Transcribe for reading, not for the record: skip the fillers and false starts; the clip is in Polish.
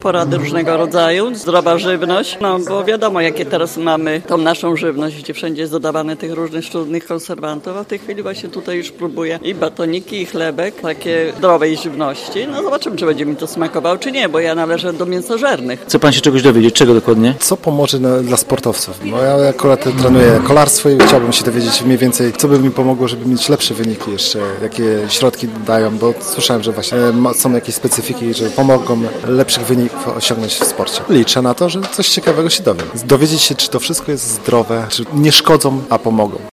porady różnego rodzaju, zdrowa żywność, no bo wiadomo, jakie teraz mamy tą naszą żywność, gdzie wszędzie jest dodawane tych różnych sztucznych konserwantów, a w tej chwili właśnie tutaj już próbuję i batoniki, i chlebek, takie zdrowej żywności. No zobaczymy, czy będzie mi to smakowało, czy nie, bo ja należę do mięsożernych. Chce pan się czegoś dowiedzieć? Czego dokładnie? Co pomoże dla sportowców? Bo ja akurat trenuję kolarstwo i chciałbym się dowiedzieć mniej więcej, co by mi pomogło, żeby mieć lepsze wyniki jeszcze, jakie środki dają, bo słyszałem, że właśnie są jakieś specyfiki, że pomogą lepszych wyników osiągnąć w sporcie. Liczę na to, że coś ciekawego się dowiem. Dowiedzieć się, czy to wszystko jest zdrowe, czy nie szkodzą, a pomogą.